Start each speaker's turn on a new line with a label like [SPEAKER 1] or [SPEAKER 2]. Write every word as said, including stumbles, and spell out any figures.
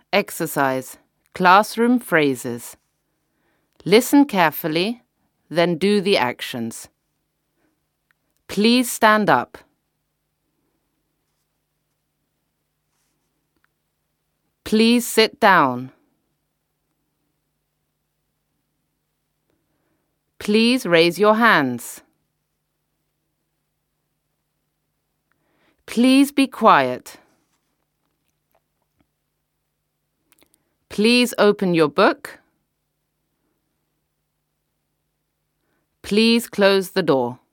[SPEAKER 1] Exercise. Classroom phrases. Listen carefully, then do the actions. Please stand up. Please sit down. Please raise your hands. Please be quiet. Please open your book. Please close the door.